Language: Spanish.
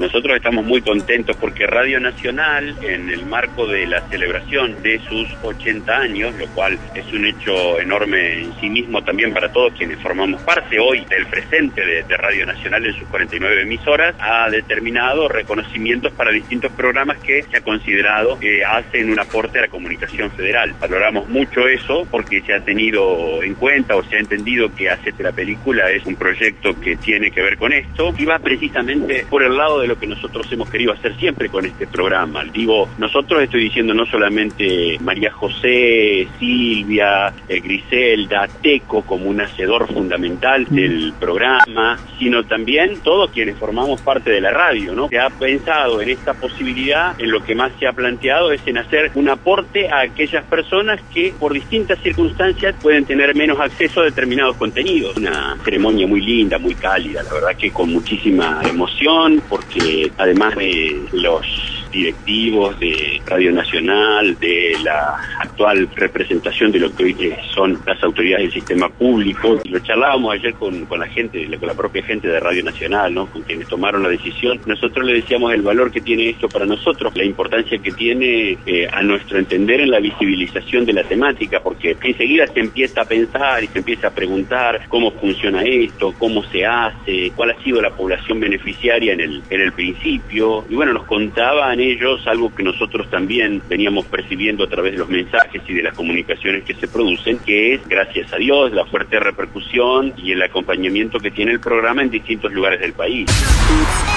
Nosotros estamos muy contentos porque Radio Nacional, en el marco de la celebración de sus 80 años, lo cual es un hecho enorme en sí mismo también para todos quienes formamos parte hoy del presente de Radio Nacional en sus 49 emisoras, ha determinado reconocimientos para distintos programas que se ha considerado que hacen un aporte a la comunicación federal. Valoramos mucho eso porque se ha tenido en cuenta o se ha entendido que Hacete la Película es un proyecto que tiene que ver con esto y va precisamente por el lado de lo que nosotros hemos querido hacer siempre con este programa. Digo, nosotros estoy diciendo no solamente María José, Silvia, Griselda, Teco como un hacedor fundamental del programa, sino también todos quienes formamos parte de la radio, ¿no? Se ha pensado en esta posibilidad, en lo que más se ha planteado es en hacer un aporte a aquellas personas que por distintas circunstancias pueden tener menos acceso a determinados contenidos. Una ceremonia muy linda, muy cálida, la verdad que con muchísima emoción, porque además de los directivos de Radio Nacional, de la actual representación de lo que hoy son las autoridades del sistema público. Lo charlábamos ayer con la gente, con la propia gente de Radio Nacional, ¿no? Con quienes tomaron la decisión. Nosotros le decíamos el valor que tiene esto para nosotros, la importancia que tiene a nuestro entender en la visibilización de la temática, porque enseguida se empieza a pensar y se empieza a preguntar cómo funciona esto, cómo se hace, cuál ha sido la población beneficiaria en el principio. Y bueno, nos contaban ellos algo que nosotros también veníamos percibiendo a través de los mensajes y de las comunicaciones que se producen, que es, gracias a Dios, la fuerte repercusión y el acompañamiento que tiene el programa en distintos lugares del país.